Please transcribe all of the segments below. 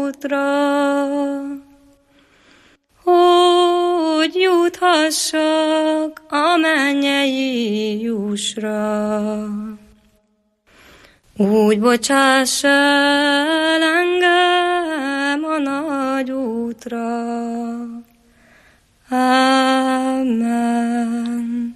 útra, hogy juthassak a mennyei jussra. Úgy bocsáss el engem a nagy útra. Amen.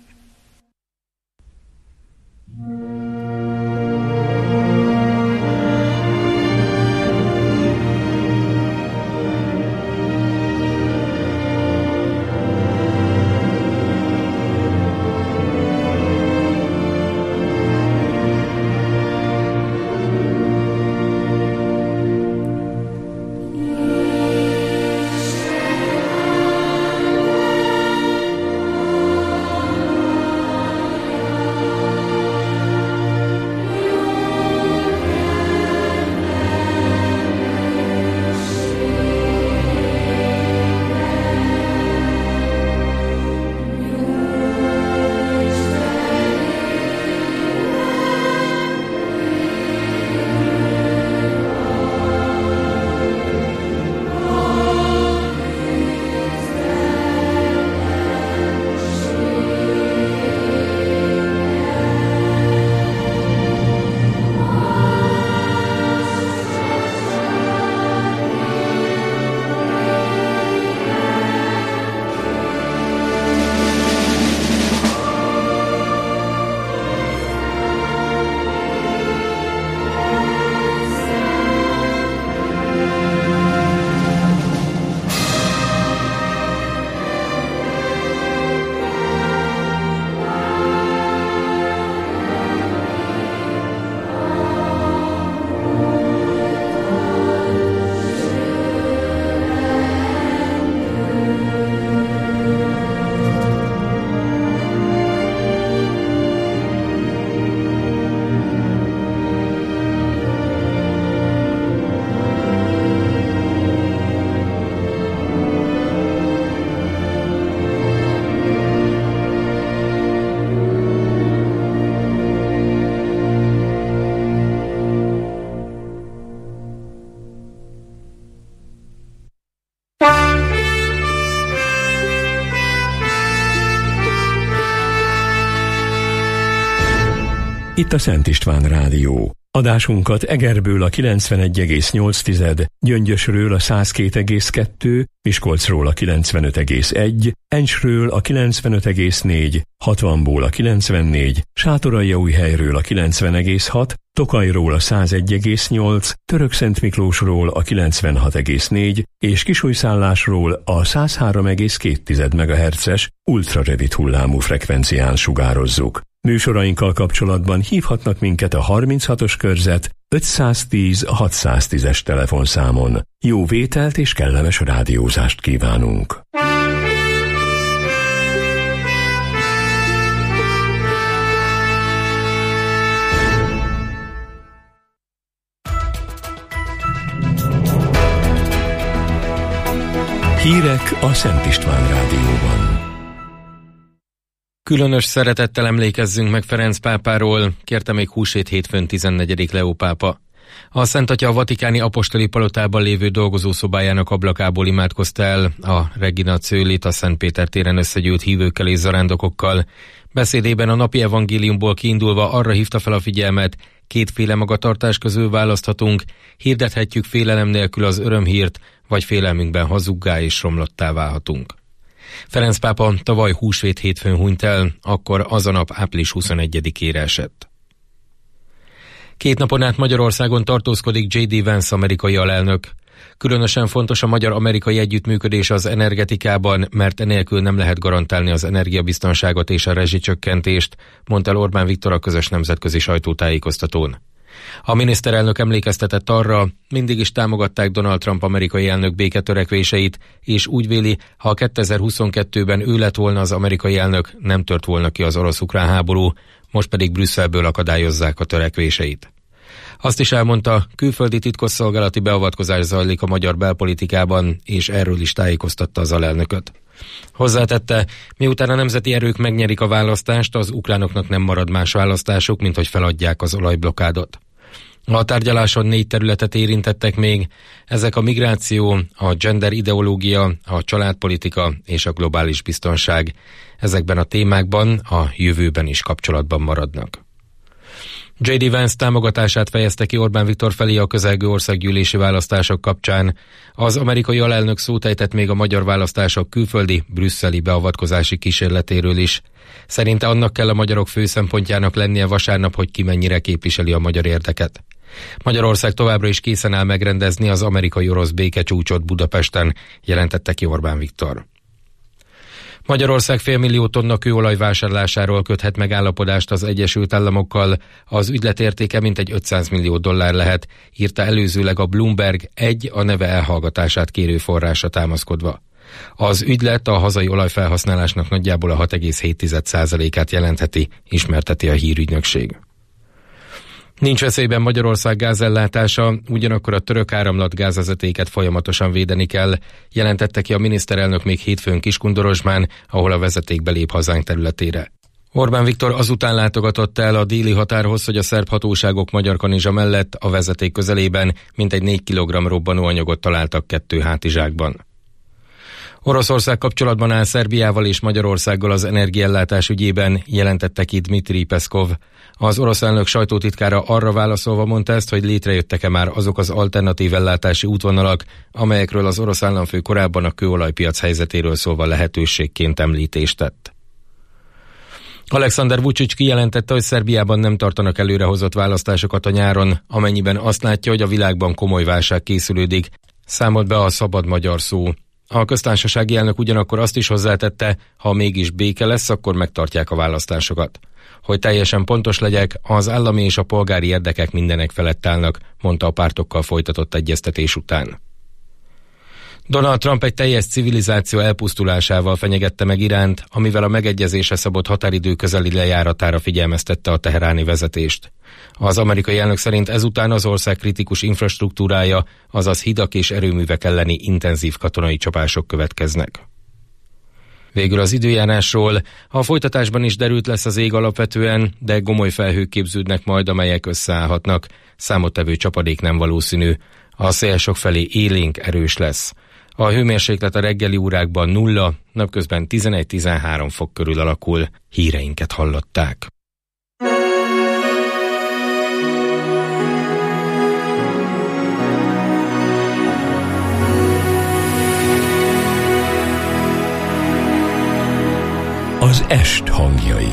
Itt a Szent István Rádió. Adásunkat Egerből a 91,8, Gyöngyösről a 102,2, Miskolcról a 95,1, Encsről a 95,4, Hatvanból a 94, Sátoraljaújhelyről a 90,6, Tokajról a 101,8, Törökszentmiklósról a 96,4 és Kisújszállásról a 103,2 MHz-es ultrarövid hullámú frekvencián sugározzuk. Műsorainkkal kapcsolatban hívhatnak minket a 36-os körzet 510 610-es telefonszámon. Jó vételt és kellemes rádiózást kívánunk! Hírek a Szent István Rádióban. Különös szeretettel emlékezzünk meg Ferenc pápáról, kérte még húsvét hétfőn 14. Leó pápa. A Szent Atya a vatikáni apostoli palotában lévő dolgozószobájának ablakából imádkozta el a Regina Coelit, a Szent Péter téren összegyűlt hívőkkel és zarándokokkal. Beszédében a napi evangéliumból kiindulva arra hívta fel a figyelmet, kétféle magatartás közül választhatunk, hirdethetjük félelem nélkül az örömhírt, vagy félelmünkben hazuggá és romlottá válhatunk. Ferenc pápa tavaly húsvét hétfőn hunyt el, akkor az a nap április 21-ére esett. 2 napon át Magyarországon tartózkodik J.D. Vance amerikai alelnök. Különösen fontos a magyar-amerikai együttműködés az energetikában, mert enélkül nem lehet garantálni az energiabiztonságot és a rezsicsökkentést, mondta el Orbán Viktor a közös nemzetközi sajtótájékoztatón. A miniszterelnök emlékeztetett arra, mindig is támogatták Donald Trump amerikai elnök béketörekvéseit, és úgy véli, ha 2022-ben ő lett volna az amerikai elnök, nem tört volna ki az orosz-ukrán háború, most pedig Brüsszelből akadályozzák a törekvéseit. Azt is elmondta, külföldi titkosszolgálati beavatkozás zajlik a magyar belpolitikában, és erről is tájékoztatta az alelnököt. Hozzátette, miután a nemzeti erők megnyerik a választást, az ukránoknak nem marad más választásuk, mint hogy feladják az olajblokkádot. A tárgyaláson 4 területet érintettek még, ezek a migráció, a gender ideológia, a családpolitika és a globális biztonság. Ezekben a témákban a jövőben is kapcsolatban maradnak. J.D. Vance támogatását fejezte ki Orbán Viktor felé a közelgő országgyűlési választások kapcsán. Az amerikai alelnök szót ejtett még a magyar választások külföldi, brüsszeli beavatkozási kísérletéről is. Szerinte annak kell a magyarok fő szempontjának lennie vasárnap, hogy ki mennyire képviseli a magyar érdeket. Magyarország továbbra is készen áll megrendezni az amerikai-orosz békecsúcsot Budapesten, jelentette ki Orbán Viktor. Magyarország 500 000 tonna kőolaj vásárlásáról köthet megállapodást az Egyesült Államokkal. Az ügylet értéke mintegy $500 millió lehet, írta előzőleg a Bloomberg a neve elhallgatását kérő forrásra támaszkodva. Az ügylet a hazai olajfelhasználásnak nagyjából a 6,7%-át jelentheti, ismerteti a hírügynökség. Nincs veszélyben Magyarország gázellátása, ugyanakkor a török áramlat gázvezetéket folyamatosan védeni kell, jelentette ki a miniszterelnök még hétfőn Kiskundorozsmán, ahol a vezeték belép hazánk területére. Orbán Viktor azután látogatott el a déli határhoz, hogy a szerb hatóságok magyar kanizsa mellett a vezeték közelében mintegy 4 kg robbanóanyagot találtak 2 hátizsákban. Oroszország kapcsolatban áll Szerbiával és Magyarországgal az energiaellátás ügyében, jelentette ki Dmitri Peszkov. Az orosz elnök sajtótitkára arra válaszolva mondta ezt, hogy létrejöttek-e már azok az alternatív ellátási útvonalak, amelyekről az orosz államfő korábban a kőolajpiac helyzetéről szólva lehetőségként említést tett. Alexander Vučić kijelentette, hogy Szerbiában nem tartanak előrehozott választásokat a nyáron, amennyiben azt látja, hogy a világban komoly válság készülődik, számolt be a Szabad Magyar Szó. A köztársasági elnök ugyanakkor azt is hozzátette, ha mégis béke lesz, akkor megtartják a választásokat. Hogy teljesen pontos legyek, az állami és a polgári érdekek mindenek felett állnak, mondta a pártokkal folytatott egyeztetés után. Donald Trump egy teljes civilizáció elpusztulásával fenyegette meg Iránt, amivel a megegyezésre szabott határidő közeli lejáratára figyelmeztette a teheráni vezetést. Az amerikai elnök szerint ezután az ország kritikus infrastruktúrája, azaz hidak és erőművek elleni intenzív katonai csapások következnek. Végül az időjárásról. A folytatásban is derült lesz az ég alapvetően, de gomoly felhők képződnek majd, amelyek összeállhatnak. Számottevő csapadék nem valószínű. A szél sokfelé élénk, erős lesz. A hőmérséklet a reggeli órákban 0, napközben 11-13 fok körül alakul. Híreinket hallották. Az est hangjai.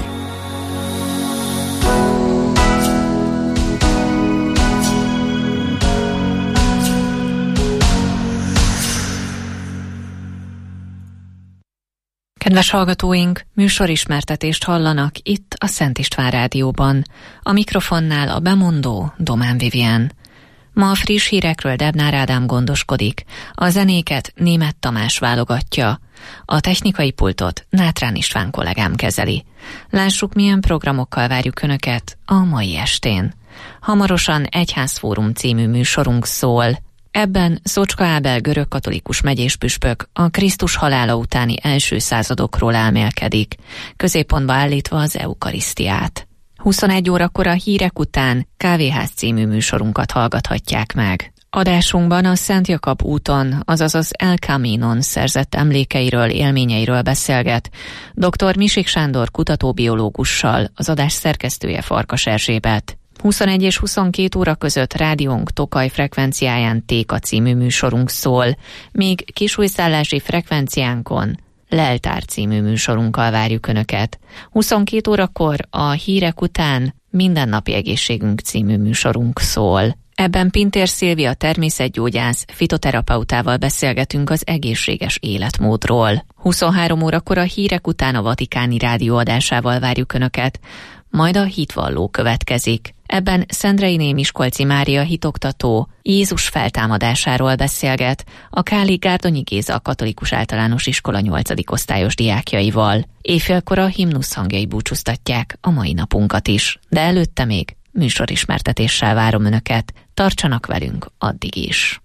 Kedves hallgatóink, műsorismertetést hallanak itt a Szent István Rádióban. A mikrofonnál a bemondó Domán Vivien. Ma a friss hírekről Debnár Ádám gondoskodik, a zenéket Németh Tamás válogatja, a technikai pultot Nátrán István kollégám kezeli. Lássuk, milyen programokkal várjuk Önöket a mai estén. Hamarosan Egyházfórum című műsorunk szól. Ebben Szocska Ábel görögkatolikus megyéspüspök a Krisztus halála utáni első századokról elmélkedik, középpontba állítva az eukarisztiát. 21 órakor a hírek után Kávéház című műsorunkat hallgathatják meg. Adásunkban a Szent Jakab úton, azaz az El Caminon szerzett emlékeiről, élményeiről beszélget dr. Misik Sándor kutatóbiológussal, az adás szerkesztője Farkas Erzsébet. 21 és 22 óra között rádiónk Tokaj frekvenciáján Téka című műsorunk szól, míg kisújszállási frekvenciánkon Leltár című műsorunkkal várjuk Önöket. 22 órakor a hírek után Mindennapi egészségünk című műsorunk szól. Ebben Pintér Szilvia természetgyógyász fitoterapeutával beszélgetünk az egészséges életmódról. 23 órakor a hírek után a Vatikáni Rádió adásával várjuk Önöket, majd a hitvalló következik. Ebben Szendrei Miskolci Mária hitoktató Jézus feltámadásáról beszélget a Káli Gárdonyi Géza Katolikus Általános Iskola 8. osztályos diákjaival. Éjfélkor a himnusz hangjai búcsúztatják a mai napunkat is, de előtte még műsorismertetéssel várom Önöket. Tartsanak velünk addig is.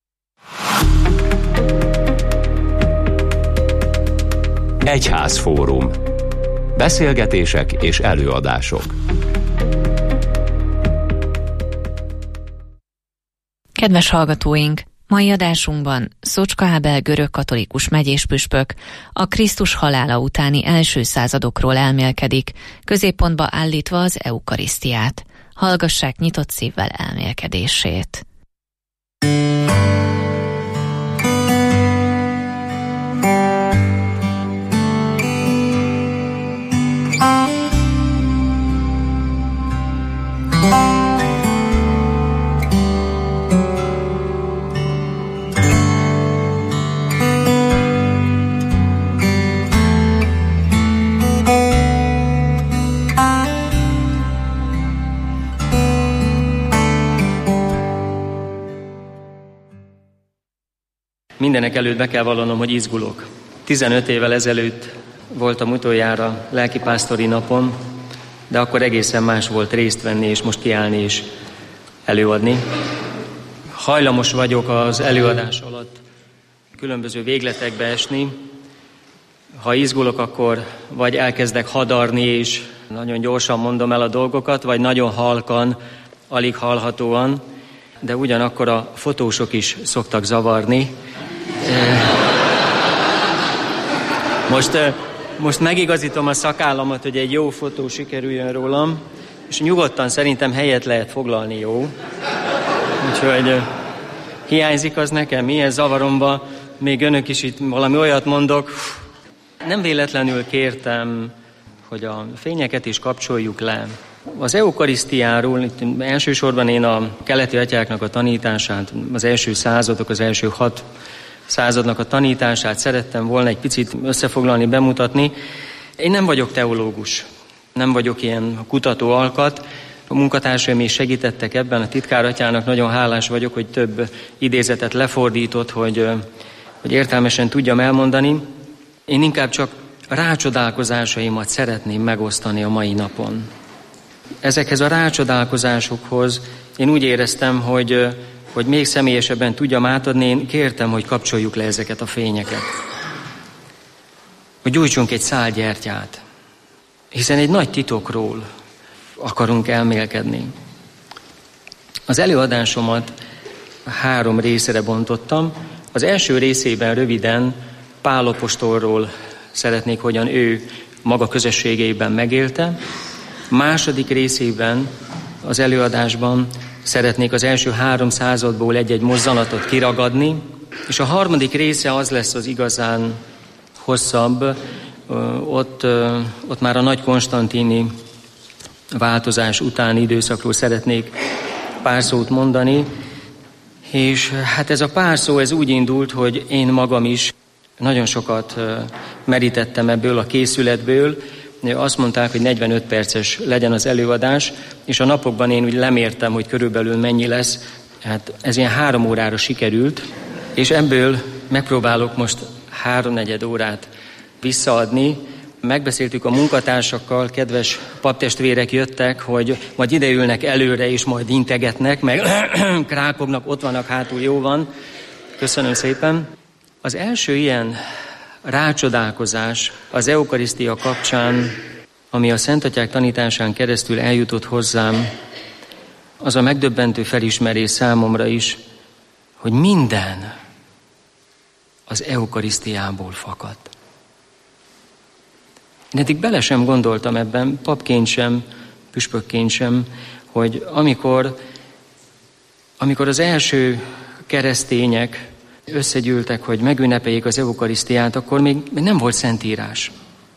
Egyházfórum. Beszélgetések és előadások. 21 és 22 óra között rádiónk Tokaj frekvenciáján Téka című műsorunk szól. 23 és 24 óra között a hírek után Mindennapi egészségünk című műsorunk szól. Ebben Szendrei Miskolci Mária hitoktató Jézus feltámadásáról beszélget a Káli Gárdonyi Géza Katolikus Általános Iskola 8. osztályos diákjaival. Éjfélkor a himnusz hangjai búcsúztatják a mai napunkat is, de előtte még műsorismertetéssel várom Önöket. Tartsanak velünk addig is. Egyházfórum. Beszélgetések és előadások. Kedves hallgatóink! Mai adásunkban Szocska Ábel görögkatolikus megyéspüspök a Krisztus halála utáni első századokról elmélkedik, középpontba állítva az eukarisztiát. Hallgassák nyitott szívvel elmélkedését. Mindenek előtt be kell vallanom, hogy izgulok. 15 évvel ezelőtt voltam utoljára lelkipásztori napon, de akkor egészen más volt részt venni, és most kiállni és előadni. Hajlamos vagyok az előadás alatt különböző végletekbe esni. Ha izgulok, akkor vagy elkezdek hadarni, és nagyon gyorsan mondom el a dolgokat, vagy nagyon halkan, alig hallhatóan, de ugyanakkor a fotósok is szoktak zavarni. Most megigazítom a szakállamat, hogy egy jó fotó sikerüljön rólam, és nyugodtan szerintem helyet lehet foglalni, jó? Úgyhogy hiányzik az nekem, milyen zavaromba, még önök is itt valami olyat mondok. Nem véletlenül kértem, hogy a fényeket is kapcsoljuk le. Az eukarisztiáról, itt elsősorban én a keleti atyáknak a tanítását, az első századok, az első 6 századnak a tanítását szerettem volna egy picit összefoglalni, bemutatni. Én nem vagyok teológus, nem vagyok ilyen kutató alkat. A munkatársaim is segítettek ebben, a titkáratyának nagyon hálás vagyok, hogy több idézetet lefordított, hogy értelmesen tudjam elmondani. Én inkább csak rácsodálkozásaimat szeretném megosztani a mai napon. Ezekhez a rácsodálkozásokhoz én úgy éreztem, hogy még személyesebben tudjam átadni, én kértem, hogy kapcsoljuk le ezeket a fényeket. Hogy gyújtsunk egy szál gyertyát, hiszen egy nagy titokról akarunk elmélkedni. Az előadásomat 3 részre bontottam. Az első részében röviden Pál apostolról szeretnék, hogyan ő maga közösségeiben megélte. Második részében az előadásban szeretnék az első 3 századból egy-egy mozzanatot kiragadni, és a harmadik része az lesz az igazán hosszabb, ott már a nagy konstantini változás utáni időszakról szeretnék pár szót mondani, és hát ez a pár szó, ez úgy indult, hogy én magam is nagyon sokat merítettem ebből a készületből. Azt mondták, hogy 45 perces legyen az előadás, és a napokban én úgy lemértem, hogy körülbelül mennyi lesz. Hát ez ilyen 3 órára sikerült, és ebből megpróbálok most 3-4 órát visszaadni. Megbeszéltük a munkatársakkal, kedves paptestvérek jöttek, hogy majd ideülnek előre, és majd integetnek, meg krákognak, ott vannak hátul, jó van. Köszönöm szépen. Az első ilyen rácsodálkozás az eukarisztia kapcsán, ami a szentatyák tanításán keresztül eljutott hozzám, az a megdöbbentő felismerés számomra is, hogy minden az eukarisztiából fakadt. Én eddig bele sem gondoltam ebben, papként sem, püspökként sem, hogy amikor az első keresztények összegyűltek, hogy megünnepeljék az eukarisztiát, akkor még nem volt szentírás.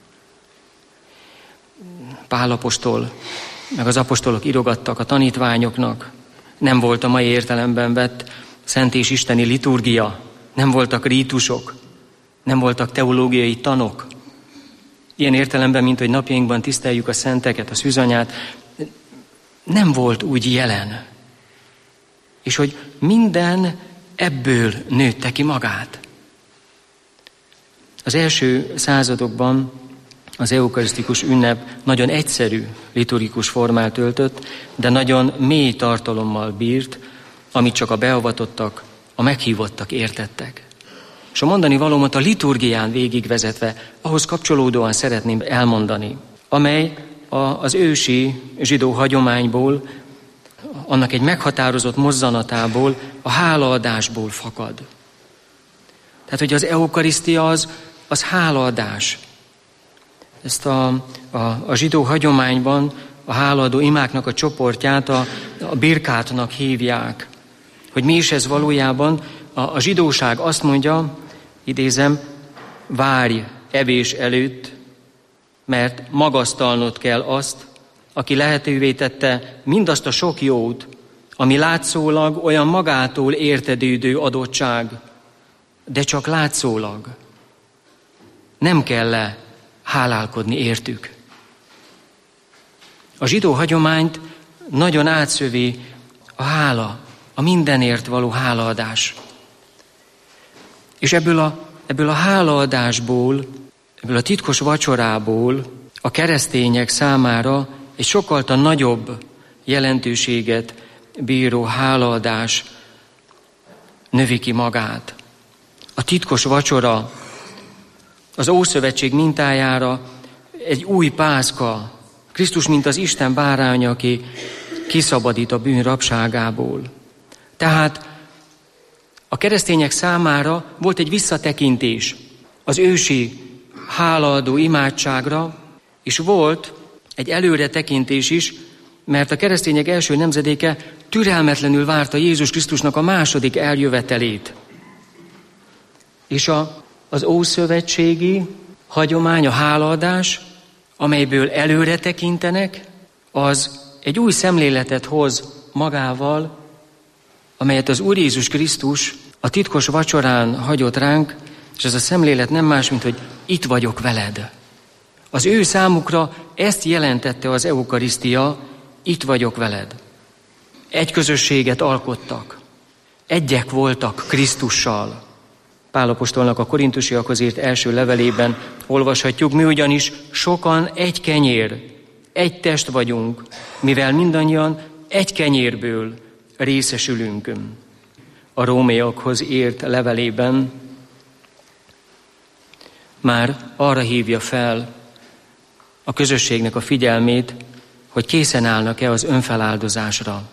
Pál apostol, meg az apostolok írogattak a tanítványoknak. Nem volt a mai értelemben vett szent és isteni liturgia. Nem voltak rítusok. Nem voltak teológiai tanok. Ilyen értelemben, mint hogy napjainkban tiszteljük a szenteket, a szűzanyát, nem volt úgy jelen. És hogy minden ebből nőtte ki magát. Az első századokban az eukarisztikus ünnep nagyon egyszerű liturgikus formát öltött, de nagyon mély tartalommal bírt, amit csak a beavatottak, a meghívottak értettek. És a mondani valómat a liturgián végigvezetve, ahhoz kapcsolódóan szeretném elmondani, amely az ősi zsidó hagyományból, annak egy meghatározott mozzanatából, a hálaadásból fakad. Tehát, hogy az eukarisztia az hálaadás. Ezt a zsidó hagyományban a hálaadó imáknak a csoportját a birkátnak hívják. Hogy mi is ez valójában? A zsidóság azt mondja, idézem, várj evés előtt, mert magasztalnod kell azt, aki lehetővé tette mindazt a sok jót, ami látszólag olyan magától értetődő adottság, de csak látszólag. Nem kell hálálkodni értük. A zsidó hagyományt nagyon átszövi a hála, a mindenért való hálaadás. És ebből a hálaadásból, ebből a titkos vacsorából a keresztények számára egy sokkal nagyobb jelentőséget bíró hálaadás növi ki magát. A titkos vacsora az Ószövetség mintájára egy új Pászka, Krisztus, mint az Isten báránya, aki kiszabadít a bűn rabságából. Tehát a keresztények számára volt egy visszatekintés az ősi hálaadó imádságra, és volt egy előretekintés is, mert a keresztények első nemzedéke türelmetlenül várta Jézus Krisztusnak a második eljövetelét. És az ószövetségi hagyomány, a hálaadás, amelyből előre tekintenek, az egy új szemléletet hoz magával, amelyet az Úr Jézus Krisztus a titkos vacsorán hagyott ránk, és ez a szemlélet nem más, mint hogy itt vagyok veled. Az ő számukra ezt jelentette az eukarisztia, itt vagyok veled. Egy közösséget alkottak, egyek voltak Krisztussal. Pál apostolnak a korintusiakhoz írt első levelében olvashatjuk, mi ugyanis sokan egy kenyér, egy test vagyunk, mivel mindannyian egy kenyérből részesülünk. A rómaiakhoz írt levelében már arra hívja fel a közösségnek a figyelmét, hogy készen állnak-e az önfeláldozásra.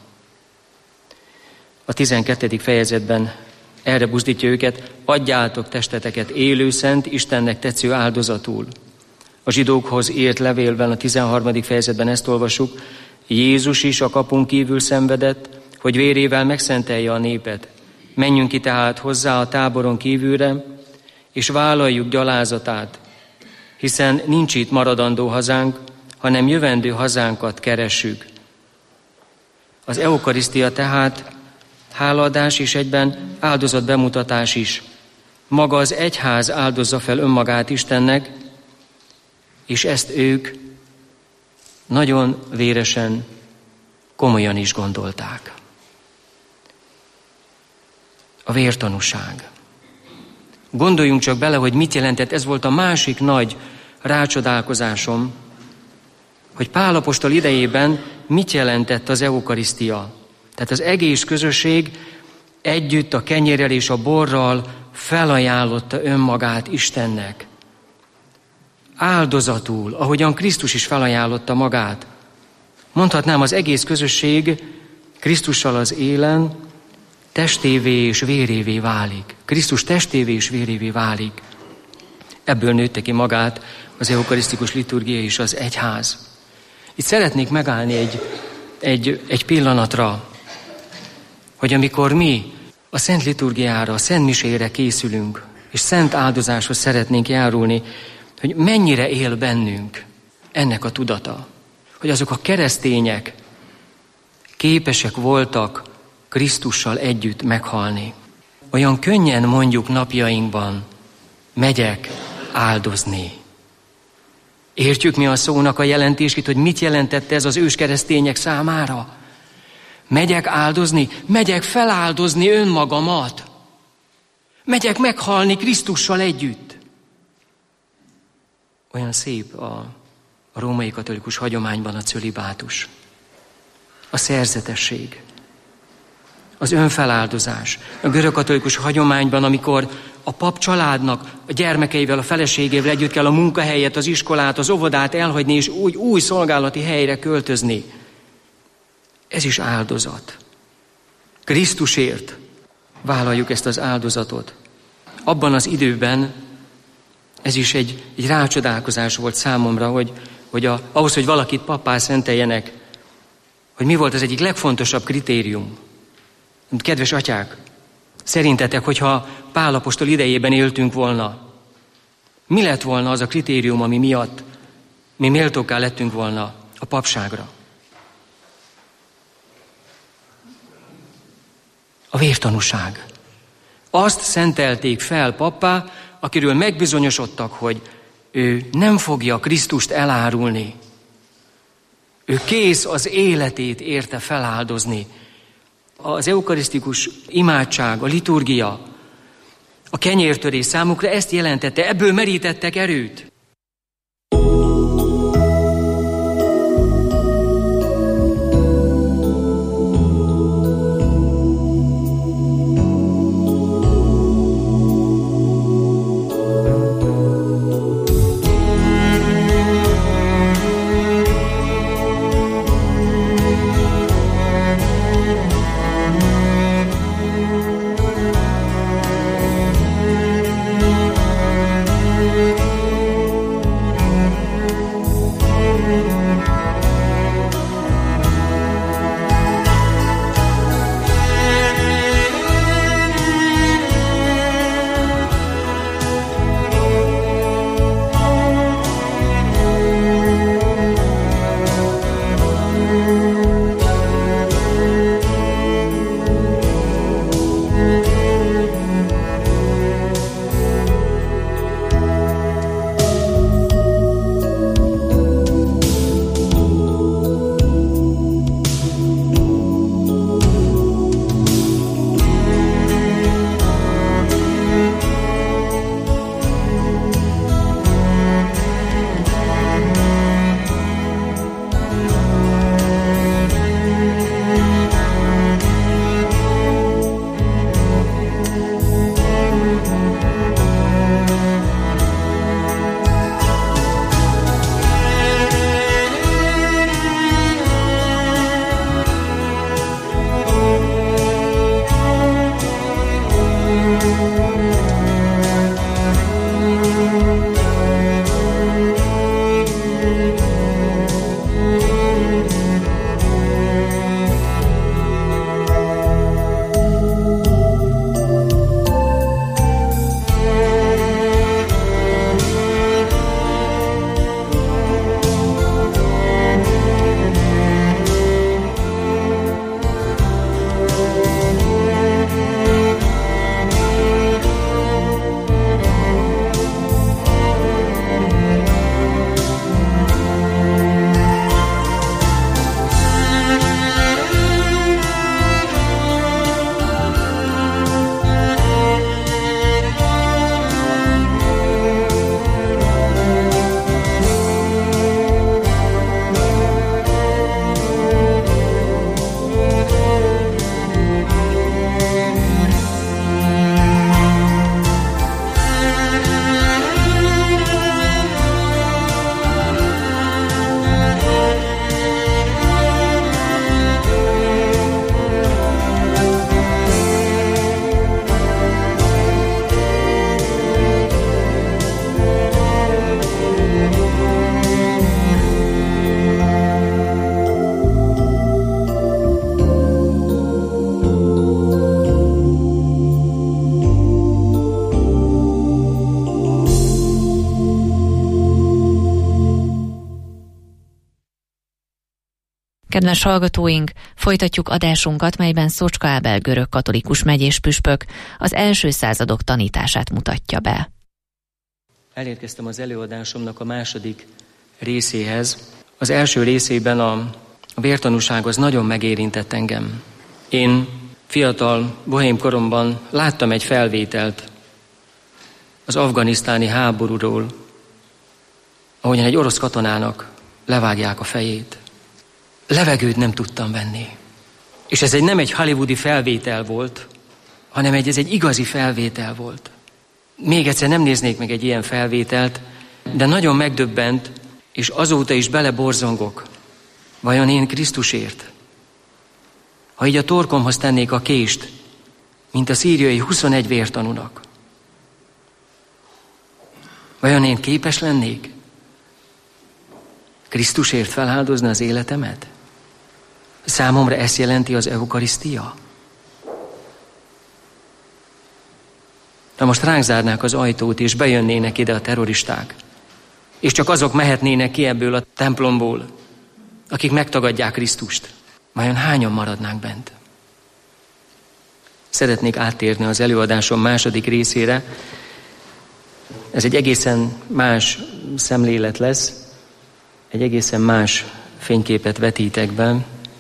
A 12. fejezetben erre buzdítja őket, adjátok testeteket élő, szent, Istennek tetsző áldozatul. A zsidókhoz írt levélben, a 13. fejezetben ezt olvassuk, Jézus is a kapun kívül szenvedett, hogy vérével megszentelje a népet. Menjünk ki tehát hozzá a táboron kívülre, és vállaljuk gyalázatát, hiszen nincs itt maradandó hazánk, hanem jövendő hazánkat keressük. Az eukarisztia tehát hálaadás és egyben áldozat bemutatás is. Maga az egyház áldozza fel önmagát Istennek, és ezt ők nagyon véresen, komolyan is gondolták. A vértanúság. Gondoljunk csak bele, hogy mit jelentett, ez volt a másik nagy rácsodálkozásom, hogy Pál apostol idejében mit jelentett az eukarisztia. Tehát az egész közösség együtt a kenyérrel és a borral felajánlotta önmagát Istennek. Áldozatul, ahogyan Krisztus is felajánlotta magát. Mondhatnám, az egész közösség Krisztussal az élen testévé és vérévé válik. Krisztus testévé és vérévé válik. Ebből nőtte ki magát az eukarisztikus liturgia és az egyház. Itt szeretnék megállni egy pillanatra, hogy amikor mi a szent liturgiára, a szent misére készülünk, és szent áldozáshoz szeretnénk járulni, hogy mennyire él bennünk ennek a tudata, hogy azok a keresztények képesek voltak Krisztussal együtt meghalni. Olyan könnyen mondjuk napjainkban, megyek áldozni. Értjük mi a szónak a jelentését, hogy mit jelentett ez az őskeresztények számára? Megyek áldozni, megyek feláldozni önmagamat. Megyek meghalni Krisztussal együtt. Olyan szép a római katolikus hagyományban a cölibátus. A szerzetesség. Az önfeláldozás. A görögkatolikus hagyományban, amikor a pap családnak, a gyermekeivel, a feleségével együtt kell a munkahelyet, az iskolát, az óvodát elhagyni, és új szolgálati helyre költözni. Ez is áldozat. Krisztusért vállaljuk ezt az áldozatot. Abban az időben ez is egy rácsodálkozás volt számomra, hogy ahhoz, hogy valakit pappá szenteljenek, hogy mi volt az egyik legfontosabb kritérium. Kedves atyák, szerintetek, hogyha Pál apostol idejében éltünk volna, mi lett volna az a kritérium, ami miatt mi méltókká lettünk volna a papságra? A vértanúság. Azt szentelték fel pappá, akiről megbizonyosodtak, hogy ő nem fogja Krisztust elárulni. Ő kész az életét érte feláldozni. Az eukarisztikus imádság, a liturgia, a kenyértörés számukra ezt jelentette, ebből merítettek erőt. Kedves hallgatóink, folytatjuk adásunkat, melyben Szocska Ábel görögkatolikus megyéspüspök az első századok tanítását mutatja be. Elérkeztem az előadásomnak a második részéhez. Az első részében a vértanúság az nagyon megérintett engem. Én fiatal, bohém koromban láttam egy felvételt az afganisztáni háborúról, ahogyan egy orosz katonának levágják a fejét. Levegőt nem tudtam venni. És ez nem egy hollywoodi felvétel volt, hanem ez egy igazi felvétel volt. Még egyszer nem néznék meg egy ilyen felvételt, de nagyon megdöbbent, és azóta is beleborzongok. Vajon én Krisztusért ha így a torkomhoz tennék a kést, mint a szíriai 21 vértanúnak, vajon én képes lennék Krisztusért feláldozni az életemet? Számomra ezt jelenti az eukarisztia? Na most ránk zárnák az ajtót, és bejönnének ide a terroristák, és csak azok mehetnének ki ebből a templomból, akik megtagadják Krisztust. Vajon hányan maradnánk bent? Szeretnék áttérni az előadásom második részére. Ez egy egészen más szemlélet lesz, egy egészen más fényképet vetítek be.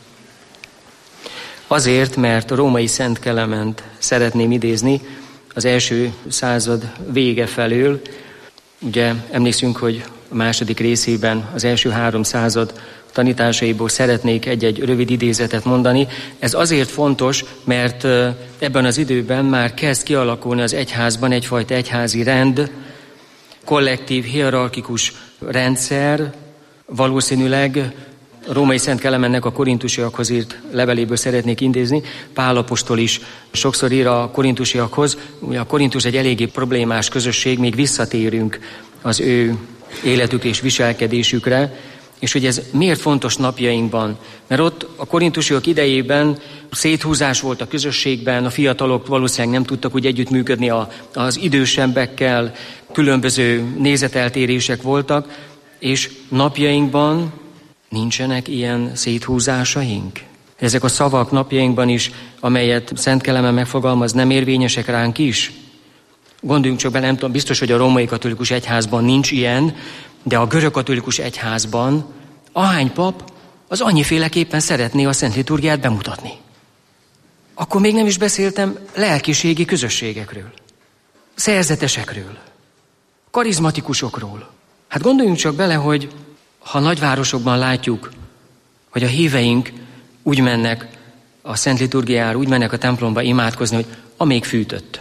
Azért, mert a római Szent Klement szeretném idézni az első század vége felől. Ugye emlékszünk, hogy a második részében az első 3 század tanításaiból szeretnék egy-egy rövid idézetet mondani. Ez azért fontos, mert ebben az időben már kezd kialakulni az egyházban egyfajta egyházi rend, kollektív, hierarchikus rendszer. Valószínűleg a római Szent Kelemennek a korintusiakhoz írt leveléből szeretnék idézni. Pál apostol is sokszor ír a korintusiakhoz. Ugye a Korintus egy eléggé problémás közösség, még visszatérünk az ő életük és viselkedésükre. És hogy ez miért fontos napjainkban? Mert ott a korintusiak idejében széthúzás volt a közösségben, a fiatalok valószínűleg nem tudtak úgy együttműködni az idősebbekkel, különböző nézeteltérések voltak, és napjainkban nincsenek ilyen széthúzásaink. Ezek a szavak napjainkban is, amelyet Szent Kelemen megfogalmaz, nem érvényesek ránk is? Gondoljunk csak bele, nem tudom, biztos, hogy a római katolikus egyházban nincs ilyen, de a görög katolikus egyházban ahány pap az annyiféleképpen szeretné a Szent Liturgiát bemutatni. Akkor még nem is beszéltem lelkiségi közösségekről, szerzetesekről, karizmatikusokról. Hát gondoljunk csak bele, hogy ha nagyvárosokban látjuk, hogy a híveink úgy mennek a Szent Liturgiára, úgy mennek a templomba imádkozni, hogy amíg fűtött,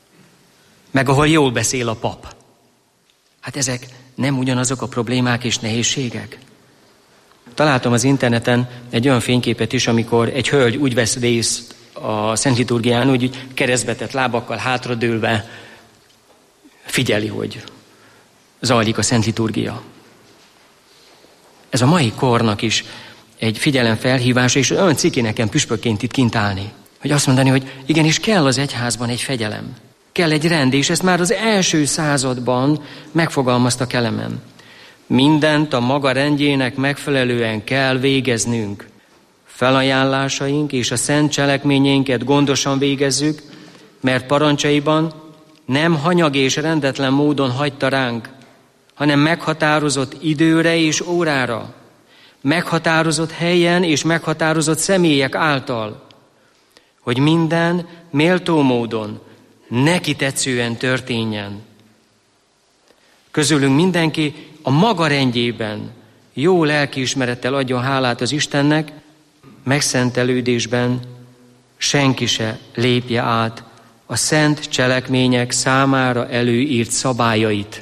meg ahol jól beszél a pap. Hát ezek nem ugyanazok a problémák és nehézségek? Találtam az interneten egy olyan fényképet is, amikor egy hölgy úgy vesz részt a Szent Liturgián, úgy keresztbetett lábakkal hátradőlve figyeli, hogy zajlik a Szent Liturgia. Ez a mai kornak is egy figyelemfelhívása, és olyan ciki nekem püspökként itt kint állni, hogy azt mondani, hogy igenis kell az egyházban egy fegyelem, kell egy rend, és ezt már az első században megfogalmazta Kelemen. Mindent a maga rendjének megfelelően kell végeznünk. Felajánlásaink és a szent cselekményeinket gondosan végezzük, mert parancsaiban nem hanyag és rendetlen módon hagyta ránk, hanem meghatározott időre és órára, meghatározott helyen és meghatározott személyek által, hogy minden méltó módon, neki tetszően történjen. Közülünk mindenki a maga rendjében jó lelkiismerettel adjon hálát az Istennek, megszentelődésben senki se lépje át a szent cselekmények számára előírt szabályait.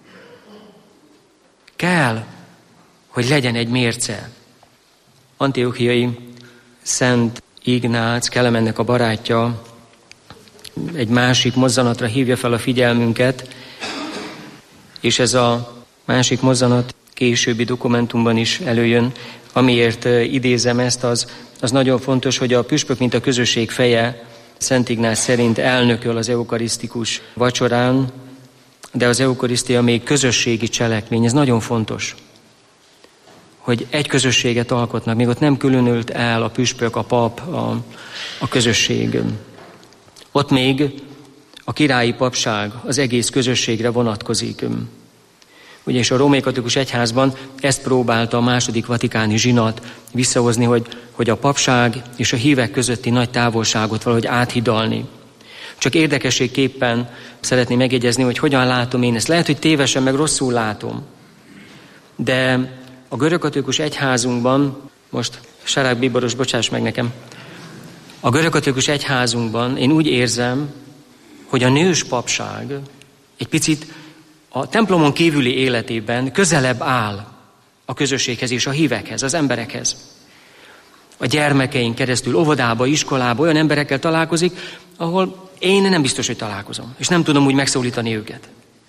Kell, hogy legyen egy mérce. Antiochiai Szent Ignác, Kelemennek a barátja, egy másik mozzanatra hívja fel a figyelmünket, és ez a másik mozzanat későbbi dokumentumban is előjön. Amiért idézem ezt, az nagyon fontos, hogy a püspök, mint a közösség feje, Szent Ignác szerint elnököl az eukarisztikus vacsorán, de az eukarisztia még közösségi cselekmény, ez nagyon fontos, hogy egy közösséget alkotnak, még ott nem különült el a püspök, a pap, a közösség. Ott még a királyi papság az egész közösségre vonatkozik. Ugye, és a római katolikus egyházban ezt próbálta a második vatikáni zsinat visszahozni, hogy a papság és a hívek közötti nagy távolságot valahogy áthidalni. Csak érdekességképpen szeretném megjegyezni, hogy hogyan látom én ezt. Lehet, hogy tévesen, meg rosszul látom. De a görögkatolikus egyházunkban, most Sarák Bíboros, bocsáss meg nekem, a görögkatolikus egyházunkban én úgy érzem, hogy a nős papság egy picit a templomon kívüli életében közelebb áll a közösséghez és a hívekhez, az emberekhez. a gyermekeink keresztül, óvodába, iskolába olyan emberekkel találkozik, ahol én nem biztos, hogy találkozom, és nem tudom úgy megszólítani őket.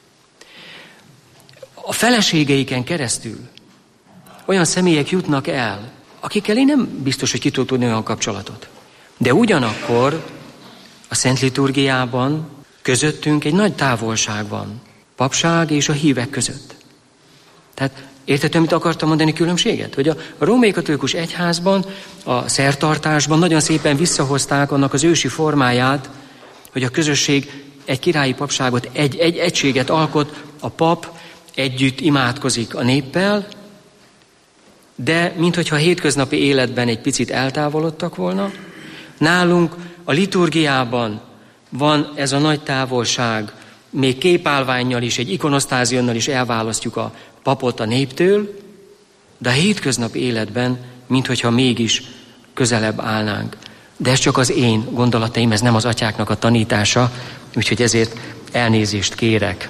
A feleségeiken keresztül olyan személyek jutnak el, akikkel én nem biztos, hogy ki tudok tudni olyan kapcsolatot. De ugyanakkor a Szent Liturgiában közöttünk egy nagy távolság van. Papság és a hívek között. Tehát értettem, mit akartam mondani különbséget? Hogy a római katolikus egyházban, a szertartásban nagyon szépen visszahozták annak az ősi formáját, hogy a közösség egy királyi papságot, egy egységet alkot, a pap együtt imádkozik a néppel, de minthogyha a hétköznapi életben egy picit eltávolodtak volna, nálunk a liturgiában van ez a nagy távolság, még képállvánnyal is, egy ikonosztázionnal is elválasztjuk a papot a néptől, de a hétköznapi életben, minthogyha mégis közelebb állnánk. De ez csak az én gondolataim, ez nem az atyáknak a tanítása, úgyhogy ezért elnézést kérek.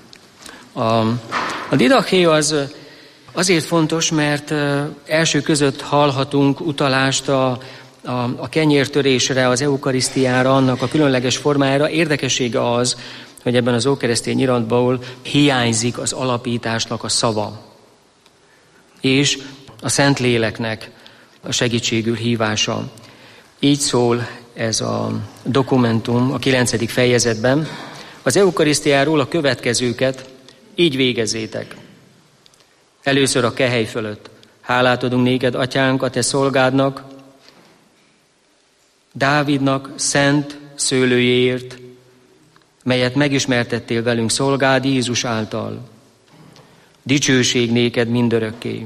A didaché az azért fontos, mert első között hallhatunk utalást a kenyértörésre, az eukarisztiára, annak a különleges formájára. Érdekessége az, hogy ebben az ókeresztény iratból hiányzik az alapításnak a szava. És a Szentléleknek a segítségül hívása. Így szól ez a dokumentum a 9. fejezetben. Az eukarisztiáról a következőket így végezzétek. Először a kehely fölött. Hálát adunk néked, atyánk, a te szolgádnak, Dávidnak szent szőlőjéért, melyet megismertettél velünk szolgád Jézus által. Dicsőség néked mindörökké.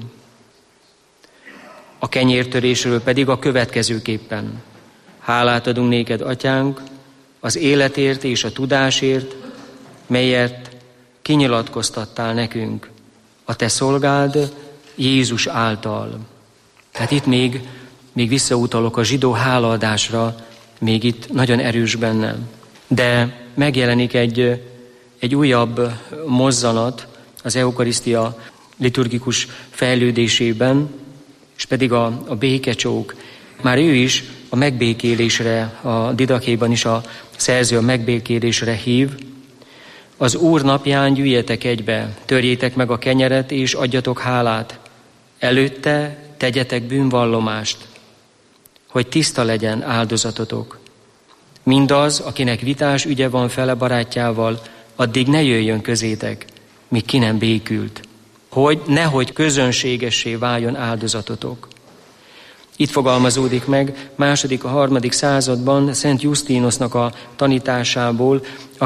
A kenyértörésről pedig a következőképpen. Hálát adunk néked, atyánk, az életért és a tudásért, melyet kinyilatkoztattál nekünk, a te szolgád Jézus által. Tehát itt még visszautalok a zsidó hálaadásra, még itt nagyon erős bennem. De megjelenik egy újabb mozzanat az eukarisztia liturgikus fejlődésében, és pedig a békecsók. Már ő is a megbékélésre, a didachéban is a szerző a megbékélésre hív. Az Úr napján gyűjjetek egybe, törjétek meg a kenyeret, és adjatok hálát. Előtte tegyetek bűnvallomást, hogy tiszta legyen áldozatotok. Mindaz, akinek vitás ügye van fele barátjával, addig ne jöjjön közétek, míg ki nem békült, hogy nehogy közönségessé váljon áldozatotok. Itt fogalmazódik meg a 3. században Szent Jusztínosznak a tanításából,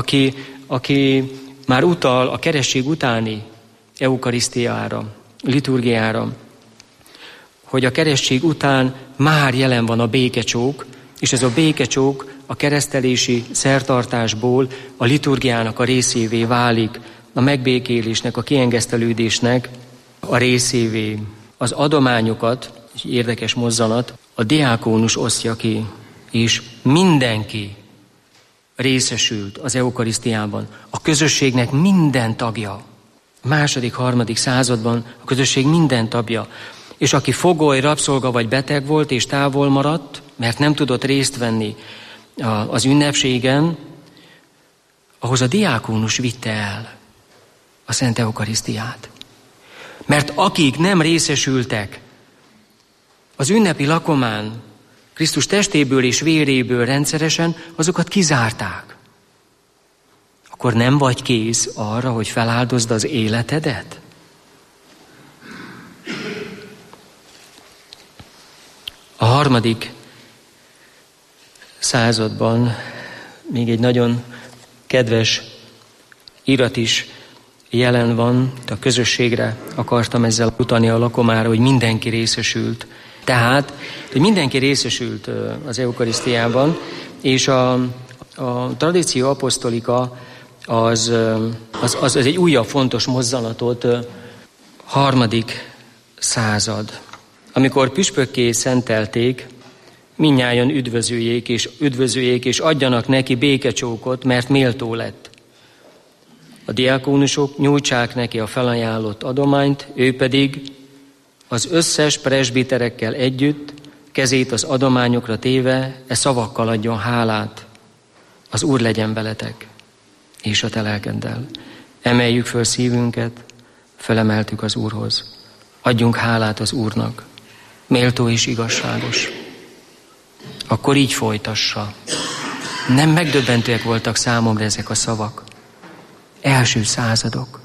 aki már utal a keresztség utáni eukarisztiára, liturgiára, hogy a keresztség után már jelen van a békecsók, és ez a békecsók a keresztelési szertartásból a liturgiának a részévé válik, a megbékélésnek, a kiengesztelődésnek a részévé. Az adományokat, egy érdekes mozzanat, a diákónus osztja ki, és mindenki részesült az eukarisztiában. A közösségnek minden tagja. A 2.-3. században a közösség minden tagja. És aki fogoly, rabszolga vagy beteg volt és távol maradt, mert nem tudott részt venni az ünnepségen, ahhoz a diákónus vitte el a Szent Eukarisztiát. Mert akik nem részesültek az ünnepi lakomán, Krisztus testéből és véréből rendszeresen, azokat kizárták. Akkor nem vagy kész arra, hogy feláldozd az életedet? A 3. században még egy nagyon kedves irat is jelen van, a közösségre akartam ezzel utalni a lakomára, hogy mindenki részesült. Tehát, hogy mindenki részesült az eukarisztiában, és a tradíció apostolika az egy újabb fontos mozzanatot, 3. század. Amikor püspökké szentelték, mindnyájan üdvözöljék és adjanak neki békecsókot, mert méltó lett. A diákónusok nyújtsák neki a felajánlott adományt, ő pedig az összes presbiterekkel együtt kezét az adományokra téve, e szavakkal adjon hálát. Az Úr legyen veletek, és a te lelkeddel. Emeljük föl szívünket, fölemeltük az Úrhoz. Adjunk hálát az Úrnak, méltó és igazságos. Akkor így folytassa. Nem megdöbbentőek voltak számomra ezek a szavak. Első századok.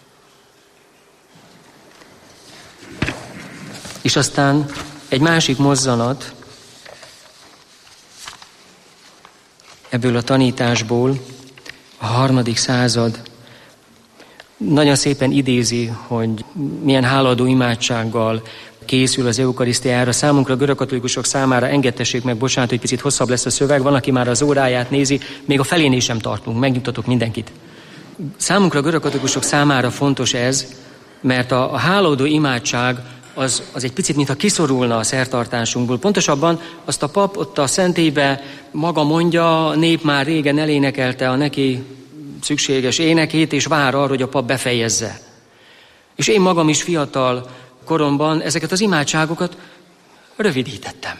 És aztán egy másik mozzanat ebből a tanításból, a 3. század nagyon szépen idézi, hogy milyen hálaadó imádsággal készül az eukarisztiára. Számunkra, görögkatolikusok számára, engedtessék meg, bocsánat, hogy picit hosszabb lesz a szöveg, van, aki már az óráját nézi, még a felénél sem tartunk, megnyugtatok mindenkit. Számunkra, görögkatolikusok számára fontos ez, mert a hálaadó imádság az egy picit, mintha kiszorulna a szertartásunkból. Pontosabban azt a pap ott a szentélybe maga mondja, a nép már régen elénekelte a neki szükséges énekét, és vár arra, hogy a pap befejezze. És én magam is fiatal koromban ezeket az imádságokat rövidítettem.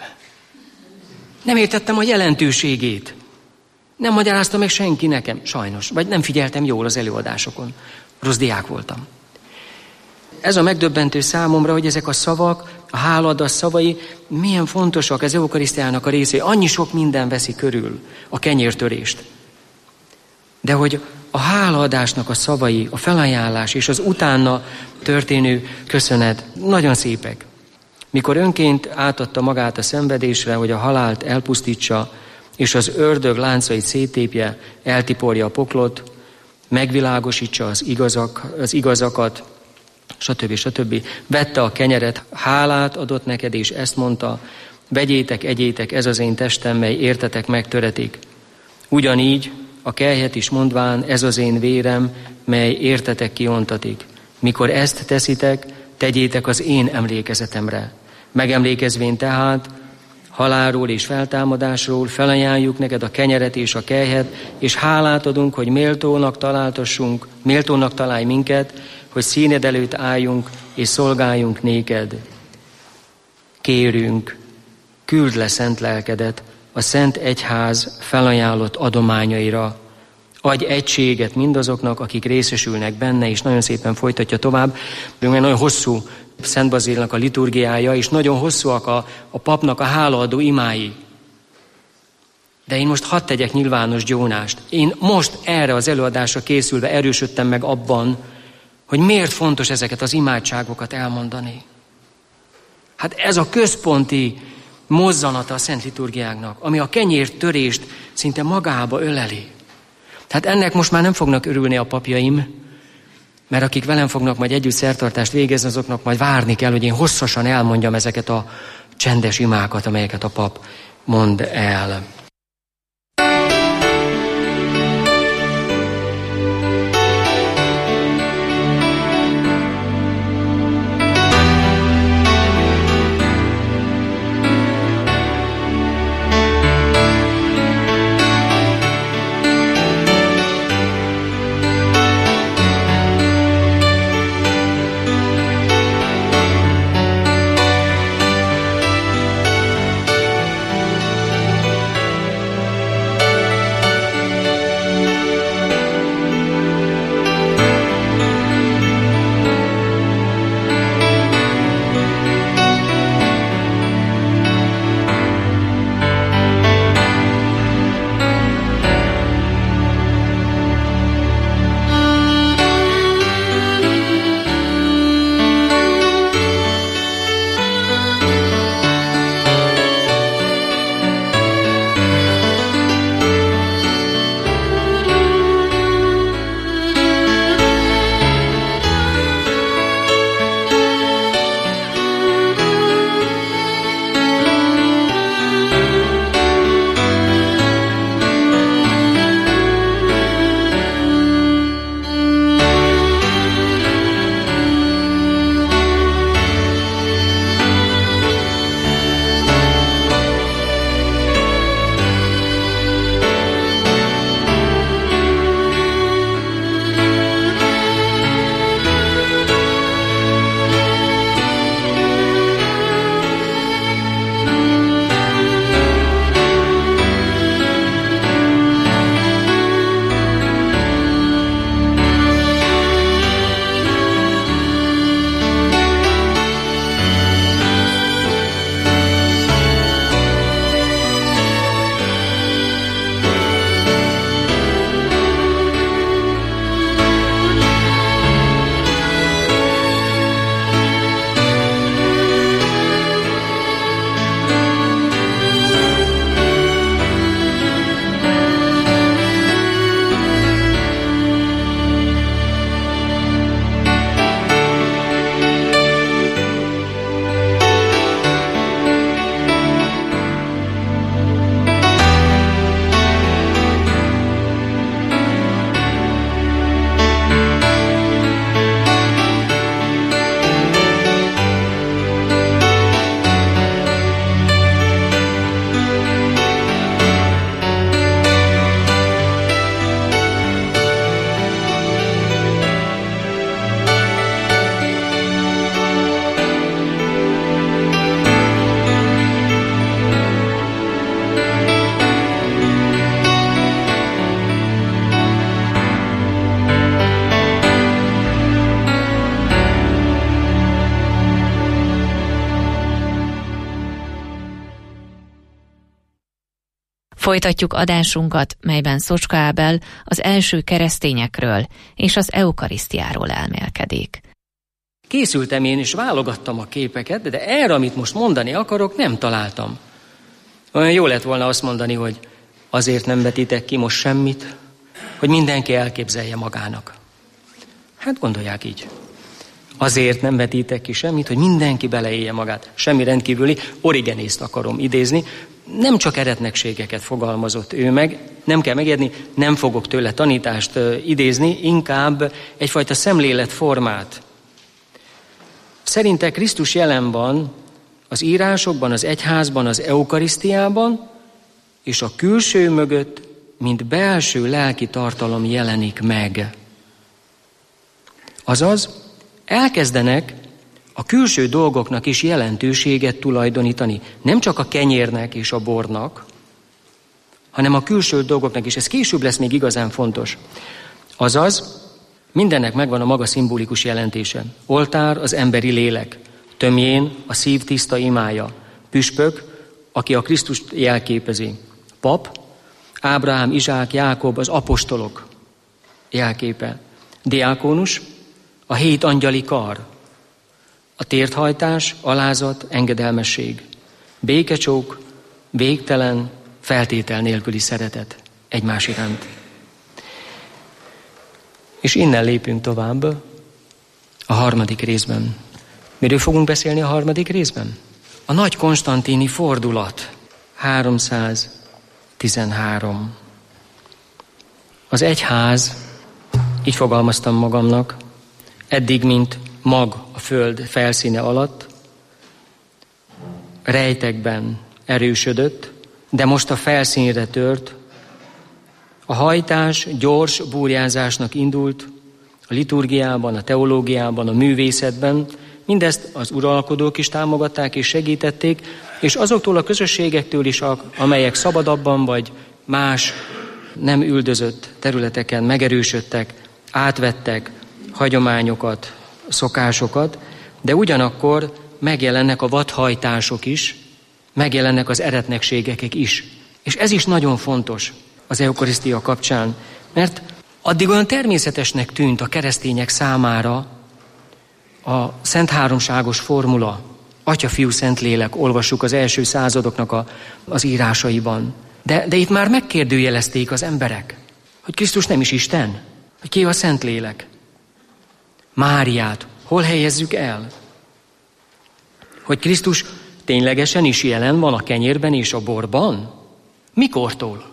Nem értettem a jelentőségét. Nem magyarázta meg senki nekem, sajnos. Vagy nem figyeltem jól az előadásokon. Rossz diák voltam. Ez a megdöbbentő számomra, hogy ezek a szavak, a hálaadás szavai milyen fontosak az eukarisztiának a részé. Annyi sok minden veszi körül a kenyértörést. De hogy a hálaadásnak a szavai, a felajánlás és az utána történő köszönet nagyon szépek. Mikor önként átadta magát a szenvedésre, hogy a halált elpusztítsa, és az ördög láncait széttépje, eltiporja a poklot, megvilágosítsa az igazakat, stb. Vette a kenyeret, hálát adott neked, és ezt mondta, vegyétek, egyétek, ez az én testem, mely értetek megtöretik. Ugyanígy a kelyhet is mondván, ez az én vérem, mely értetek kiontatik. Mikor ezt teszitek, tegyétek az én emlékezetemre. Megemlékezvén tehát halálról és feltámadásról felajánljuk neked a kenyeret és a kelyhet, és hálát adunk, hogy méltónak találj minket, hogy színed előtt álljunk és szolgáljunk néked. Kérünk, küld le szent lelkedet a Szent Egyház felajánlott adományaira. Adj egységet mindazoknak, akik részesülnek benne, és nagyon szépen folytatja tovább. Nagyon hosszú Szent Bazilnak a liturgiája, és nagyon hosszúak a papnak a hálaadó imái. De én most hadd tegyek nyilvános gyónást. Én most erre az előadásra készülve erősödtem meg abban, hogy miért fontos ezeket az imádságokat elmondani. Hát ez a központi mozzanata a Szent Liturgiáknak, ami a kenyértörést szinte magába öleli. Tehát ennek most már nem fognak örülni a papjaim, mert akik velem fognak majd együtt szertartást végezni, azoknak majd várni kell, hogy én hosszasan elmondjam ezeket a csendes imákat, amelyeket a pap mond el. Folytatjuk adásunkat, melyben Szocska Ábel az első keresztényekről és az eukarisztiáról elmélkedik. Készültem én, és válogattam a képeket, de erre, amit most mondani akarok, nem találtam. Olyan jó lett volna azt mondani, hogy azért nem vetitek ki most semmit, hogy mindenki elképzelje magának. Hát gondolják így. Azért nem vetítek ki semmit, hogy mindenki beleélje magát. Semmi rendkívüli, Origenészt akarom idézni. Nem csak eretnekségeket fogalmazott ő meg, nem kell megijedni, nem fogok tőle tanítást idézni, inkább egyfajta szemléletformát. Szerinte Krisztus jelen van az írásokban, az egyházban, az eukarisztiában, és a külső mögött, mint belső lelki tartalom jelenik meg. Azaz, elkezdenek a külső dolgoknak is jelentőséget tulajdonítani. Nem csak a kenyérnek és a bornak, hanem a külső dolgoknak is. Ez később lesz még igazán fontos. Azaz, mindennek megvan a maga szimbolikus jelentése. Oltár az emberi lélek, tömjén a szív tiszta imája, püspök, aki a Krisztust jelképezi, pap, Ábrahám, Izsák, Jákob, az apostolok jelképe, diákonus, a 7 angyali kar, a térthajtás, alázat, engedelmesség, békecsók, végtelen, feltétel nélküli szeretet egymás iránt. És innen lépünk tovább a harmadik részben. Miről fogunk beszélni a harmadik részben? A nagy konstantini fordulat, 313. Az egyház, így fogalmaztam magamnak, eddig, mint mag a föld felszíne alatt, rejtekben erősödött, de most a felszínre tört. A hajtás gyors burjánzásnak indult a liturgiában, a teológiában, a művészetben. Mindezt az uralkodók is támogatták és segítették, és azoktól a közösségektől is, amelyek szabadabban vagy más nem üldözött területeken megerősödtek, átvettek hagyományokat, szokásokat, de ugyanakkor megjelennek a vadhajtások is, megjelennek az eretnekségek is. És ez is nagyon fontos az eukarisztia kapcsán, mert addig olyan természetesnek tűnt a keresztények számára a Szent Háromságos formula, Atya, Fiú, Szentlélek, olvassuk az első századoknak az írásaiban. De itt már megkérdőjelezték az emberek, hogy Krisztus nem is Isten, hogy ki a Szentlélek. Máriát hol helyezzük el? Hogy Krisztus ténylegesen is jelen van a kenyérben és a borban? Mikortól?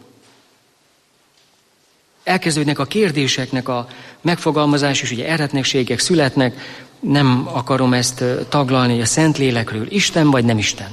Elkezdődnek a kérdéseknek a megfogalmazás, és ugye eretnekségek születnek, nem akarom ezt taglalni, hogy a Szentlélekről Isten vagy nem Isten.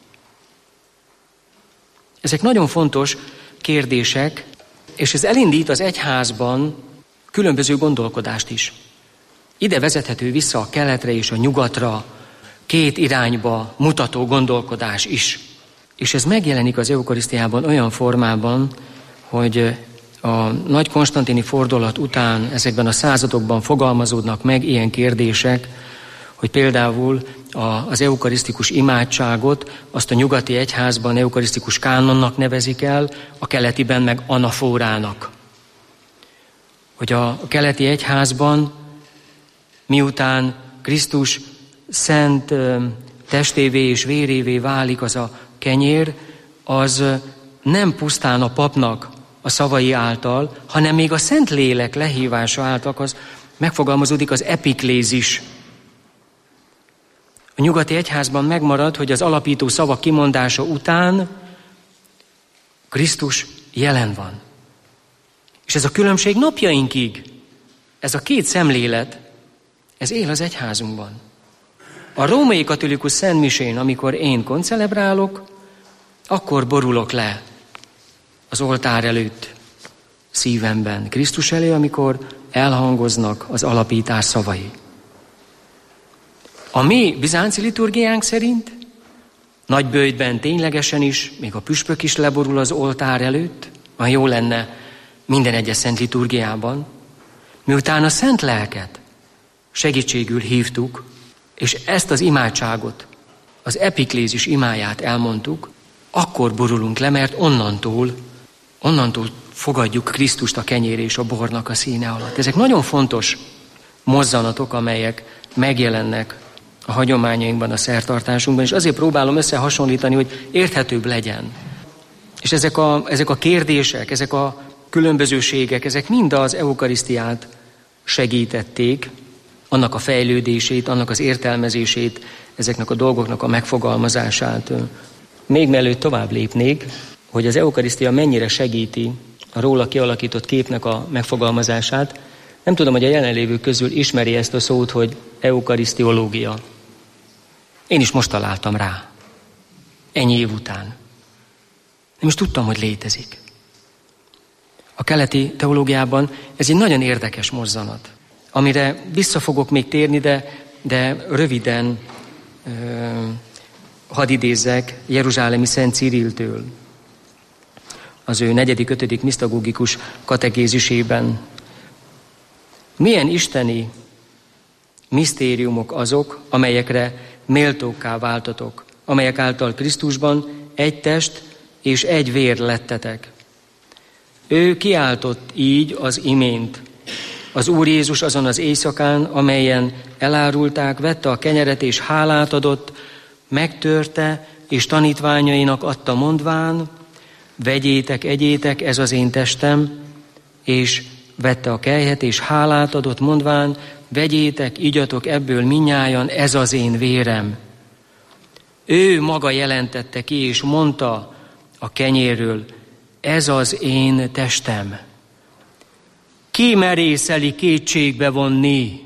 Ezek nagyon fontos kérdések, és ez elindít az egyházban különböző gondolkodást is. Ide vezethető vissza a keletre és a nyugatra, 2 irányba mutató gondolkodás is. És ez megjelenik az eukarisztiában olyan formában, hogy a nagy konstantini fordulat után ezekben a századokban fogalmazódnak meg ilyen kérdések, hogy például az eukarisztikus imádságot azt a nyugati egyházban eukarisztikus kánonnak nevezik el, a keletiben meg anafórának. Hogy a keleti egyházban, miután Krisztus szent testévé és vérévé válik az a kenyér, az nem pusztán a papnak a szavai által, hanem még a Szentlélek lehívása által az megfogalmazódik az epiklézis. A nyugati egyházban megmarad, hogy az alapító szavak kimondása után Krisztus jelen van. És ez a különbség napjainkig, ez a 2 szemlélet, ez él az egyházunkban. A római katolikus szentmisén, amikor én koncelebrálok, akkor borulok le az oltár előtt szívemben Krisztus elé, amikor elhangoznak az alapítás szavai. A mi bizánci liturgiánk szerint nagyböjtben ténylegesen is, még a püspök is leborul az oltár előtt, már jó lenne minden egyes szent liturgiában, miután a Szent Lelket segítségül hívtuk, és ezt az imádságot, az epiklézis imáját elmondtuk, akkor borulunk le, mert onnantól onnantól fogadjuk Krisztust a kenyér és a bornak a színe alatt. Ezek nagyon fontos mozzanatok, amelyek megjelennek a hagyományainkban, a szertartásunkban, és azért próbálom összehasonlítani, hogy érthetőbb legyen. És ezek a kérdések, ezek a különbözőségek, ezek mind az eukarisztiát segítették, annak a fejlődését, annak az értelmezését, ezeknek a dolgoknak a megfogalmazását. Még mielőtt tovább lépnék, hogy az eukarisztia mennyire segíti a róla kialakított képnek a megfogalmazását, nem tudom, hogy a jelenlévők közül ismeri ezt a szót, hogy eukarisztiológia. Én is most találtam rá. Ennyi év után. Nem is tudtam, hogy létezik. A keleti teológiában ez egy nagyon érdekes mozzanat, amire vissza fogok még térni, de röviden hadd idézzek Jeruzsálemi Szent Ciriltől. Az ő 4.-5. misztagógikus kategézisében. Milyen isteni misztériumok azok, amelyekre méltókká váltatok, amelyek által Krisztusban egy test és egy vér lettetek. Ő kiáltott így az imént. Az Úr Jézus azon az éjszakán, amelyen elárulták, vette a kenyeret és hálát adott, megtörte és tanítványainak adta mondván, vegyétek, egyétek, ez az én testem, és vette a kelyhet és hálát adott mondván, vegyétek, igyatok ebből minnyájan, ez az én vérem. Ő maga jelentette ki és mondta a kenyérről, ez az én testem. Ki merészeli kétségbe vonni?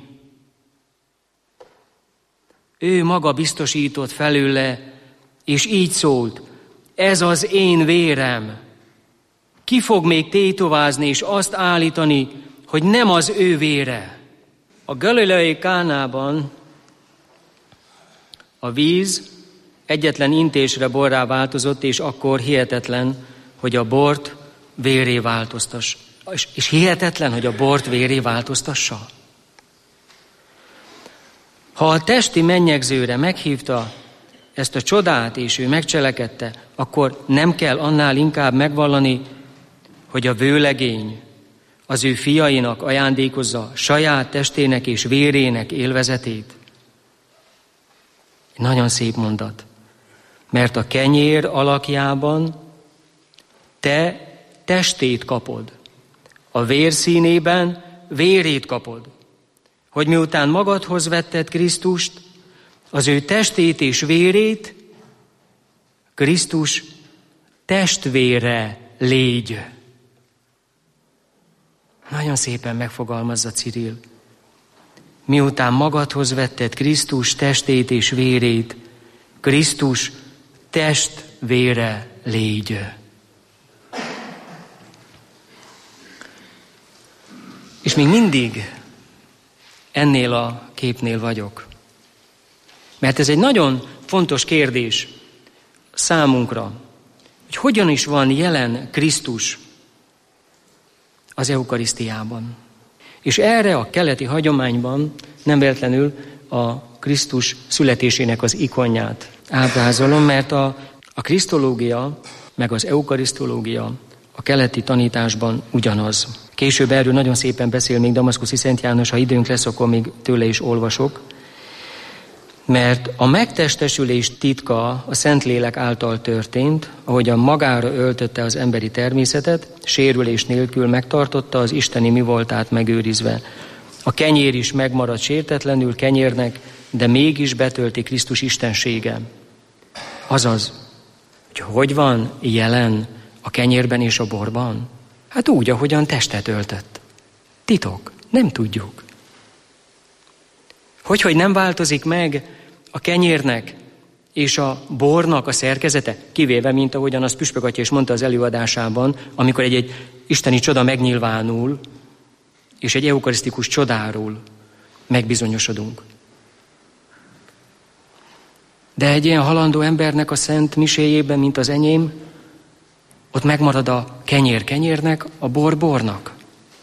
Ő maga biztosított felőle, és így szólt, ez az én vérem. Ki fog még tétovázni és azt állítani, hogy nem az ő vére? A galileai Kánában a víz egyetlen intésre borrá változott, és akkor hihetetlen, hogy a bort vérré változtass. És hihetetlen, hogy a bort vérré változtassa. Ha a testi mennyegzőre meghívta ezt a csodát, és ő megcselekedte, akkor nem kell annál inkább megvallani, hogy a vőlegény az ő fiainak ajándékozza saját testének és vérének élvezetét. Egy nagyon szép mondat. Mert a kenyér alakjában te testét kapod, a vér színében vérét kapod, hogy miután magadhoz vetted Krisztust, az ő testét és vérét, Krisztus testvére légy. Nagyon szépen megfogalmazza Cirill. Miután magadhoz vetted Krisztus testét és vérét, Krisztus testvére légy. És még mindig ennél a képnél vagyok. Mert ez egy nagyon fontos kérdés számunkra, hogy hogyan is van jelen Krisztus az eukarisztiában. És erre a keleti hagyományban nem véletlenül a Krisztus születésének az ikonját ábrázolom, mert a krisztológia meg az eukarisztológia a keleti tanításban ugyanaz. Később erről nagyon szépen beszél még Damaszkuszi Szent János, ha időnk lesz, akkor még tőle is olvasok. Mert a megtestesülés titka a Szentlélek által történt, ahogyan magára öltötte az emberi természetet, sérülés nélkül megtartotta az isteni mivoltát megőrizve. A kenyér is megmaradt sértetlenül kenyérnek, de mégis betölti Krisztus istensége. Azaz, hogy van jelen a kenyérben és a borban? Hát úgy, ahogyan testet öltött. Titok, nem tudjuk. Hogy nem változik meg a kenyérnek és a bornak a szerkezete, kivéve, mint ahogyan az Püspök atya is mondta az előadásában, amikor egy isteni csoda megnyilvánul, és egy eukarisztikus csodáról megbizonyosodunk. De egy ilyen halandó embernek a szent miséjében, mint az enyém, ott megmarad a kenyér kenyérnek, a bor bornak.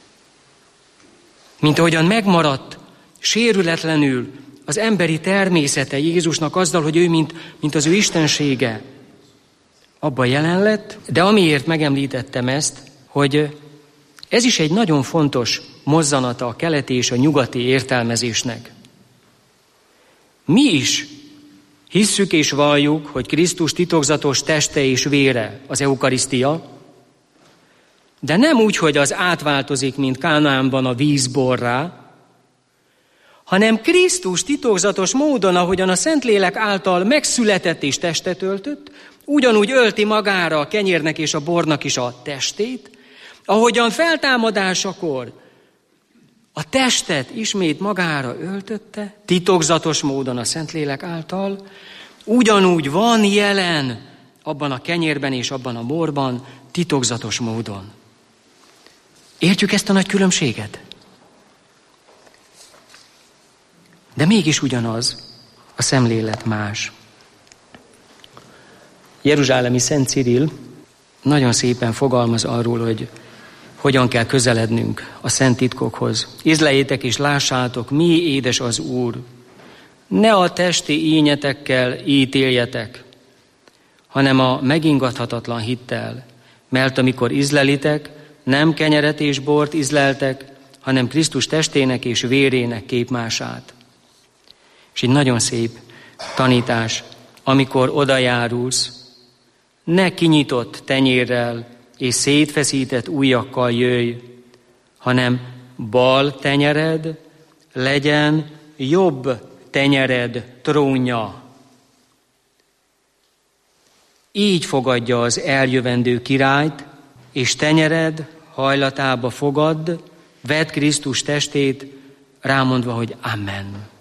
Mint ahogyan megmaradt sérületlenül az emberi természete Jézusnak azzal, hogy ő, mint az ő istensége, abban jelen lett, de amiért megemlítettem ezt, hogy ez is egy nagyon fontos mozzanata a keleti és a nyugati értelmezésnek. Mi is hisszük és valljuk, hogy Krisztus titokzatos teste és vére az eukarisztia, de nem úgy, hogy az átváltozik, mint Kánaánban a vízborrá, hanem Krisztus titokzatos módon, ahogyan a Szentlélek által megszületett és testet öltött, ugyanúgy ölti magára a kenyérnek és a bornak is a testét, ahogyan feltámadásakor a testet ismét magára öltötte, titokzatos módon a Szentlélek által, ugyanúgy van jelen abban a kenyérben és abban a borban, titokzatos módon. Értjük ezt a nagy különbséget? De mégis ugyanaz, a szemlélet más. Jeruzsálemi Szent Cirill nagyon szépen fogalmaz arról, hogy hogyan kell közelednünk a szent titkokhoz. Ízleljétek és lássátok, mi édes az Úr. Ne a testi ínyetekkel ítéljetek, hanem a megingathatatlan hittel. Mert amikor ízlelitek, nem kenyeret és bort ízleltek, hanem Krisztus testének és vérének képmását. És egy nagyon szép tanítás, amikor odajárulsz, ne kinyitott tenyérrel és szétfeszített ujjakkal jöjj, hanem bal tenyered legyen jobb tenyered trónja. Így fogadja az eljövendő királyt, és tenyered hajlatába fogadd, vedd Krisztus testét, rámondva, hogy Amen.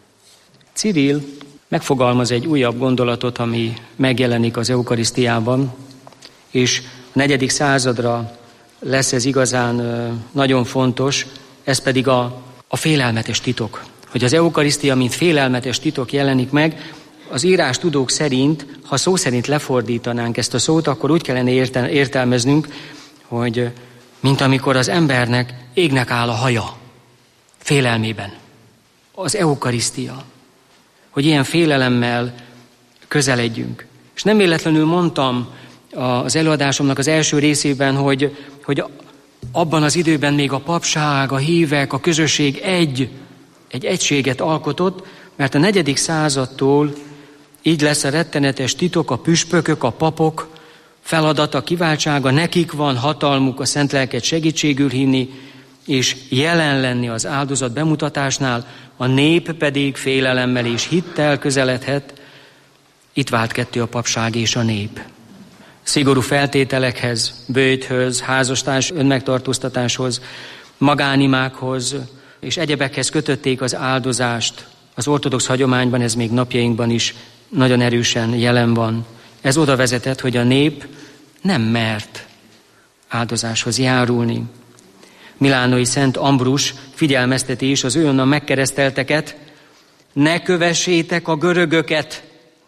Cirill megfogalmaz egy újabb gondolatot, ami megjelenik az eukarisztiában, és a 4. századra lesz ez igazán nagyon fontos, ez pedig a félelmetes titok. Hogy az eukarisztia, mint félelmetes titok jelenik meg, az írástudók szerint, ha szó szerint lefordítanánk ezt a szót, akkor úgy kellene értelmeznünk, hogy mint amikor az embernek égnek áll a haja, félelmében. Az eukarisztia. Hogy ilyen félelemmel közeledjünk. És nem véletlenül mondtam az előadásomnak az első részében, hogy abban az időben még a papság, a hívek, a közösség egy egységet alkotott, mert a 4. századtól így lesz a rettenetes titok, a püspökök, a papok feladata, kiváltsága, nekik van hatalmuk a szent lelket segítségül hinni, és jelen lenni az áldozat bemutatásnál, a nép pedig félelemmel és hittel közeledhet. Itt vált ketté a papság és a nép. Szigorú feltételekhez, böjthöz, házastárs önmegtartóztatáshoz, magánimákhoz és egyebekhez kötötték az áldozást. Az ortodox hagyományban ez még napjainkban is nagyon erősen jelen van. Ez oda vezetett, hogy a nép nem mert áldozáshoz járulni. Milánói Szent Ambrus figyelmezteti is az őonnan megkeresztelteket, ne kövessétek a görögöket,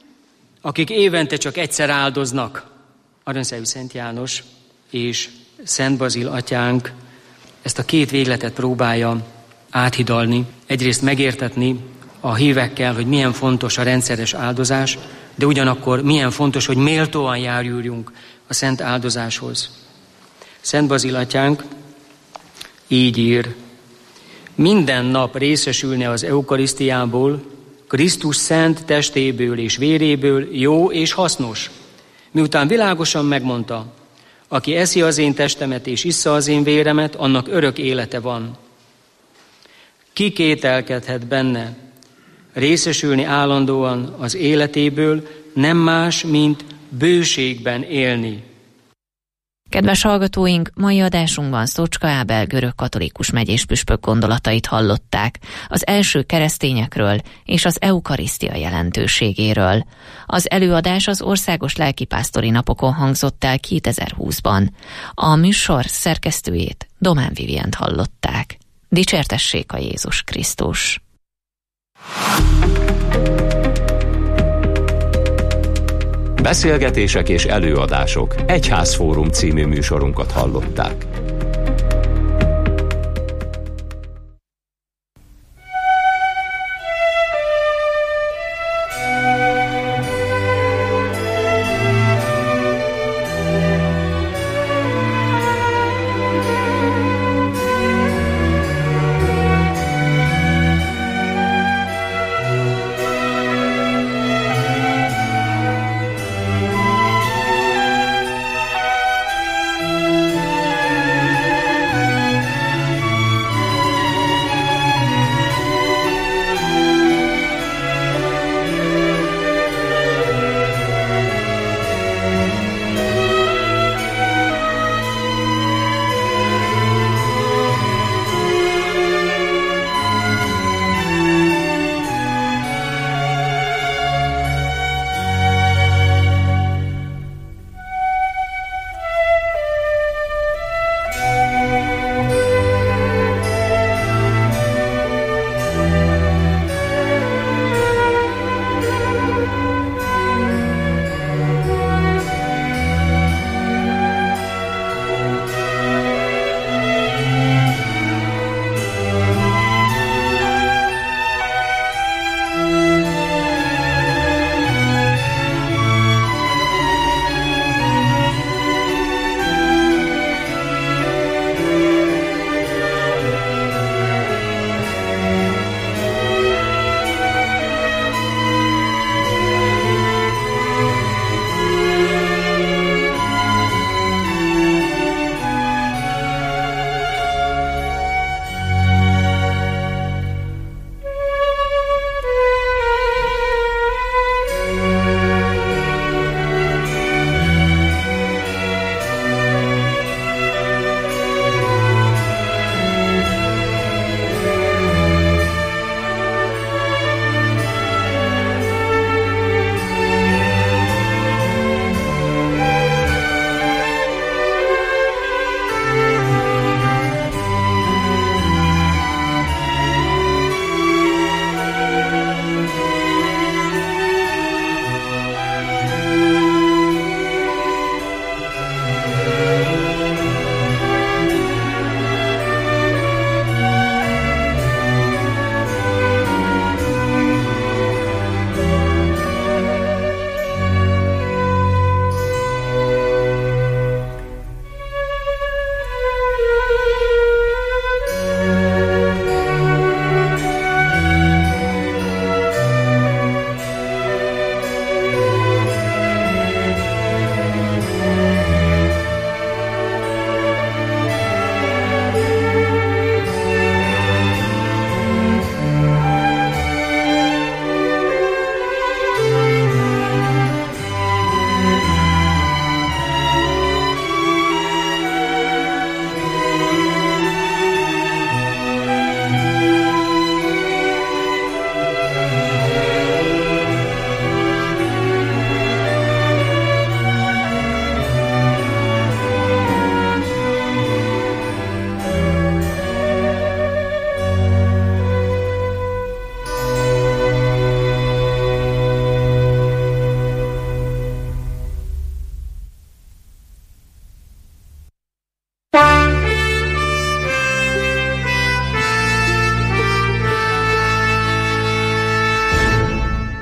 akik évente csak egyszer áldoznak. Aranyszejű Szent János és Szent Bazil atyánk ezt a két végletet próbálja áthidalni. Egyrészt megértetni a hívekkel, hogy milyen fontos a rendszeres áldozás, de ugyanakkor milyen fontos, hogy méltóan járuljunk a szent áldozáshoz. Szent Bazil atyánk így ír: minden nap részesülne az eukarisztiából, Krisztus szent testéből és véréből jó és hasznos. Miután világosan megmondta, aki eszi az én testemet és issza az én véremet, annak örök élete van. Ki kételkedhet benne? Részesülni állandóan az életéből nem más, mint bőségben élni. Kedves hallgatóink, mai adásunkban Szocska Ábel görögkatolikus megyéspüspök gondolatait hallották az első keresztényekről és az eukarisztia jelentőségéről. Az előadás az Országos Lelkipásztori Napokon hangzott el 2020-ban. A műsor szerkesztőjét, Domán Vivient hallották. Dicsértessék a Jézus Krisztus! Beszélgetések és előadások Egyházfórum című műsorunkat hallották.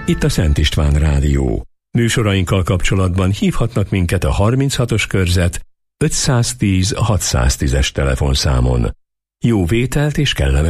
Itt a Szent István Rádió. Műsorainkkal kapcsolatban hívhatnak minket a 36-os körzet 510 610-es telefonszámon. Jó vételt és kellemes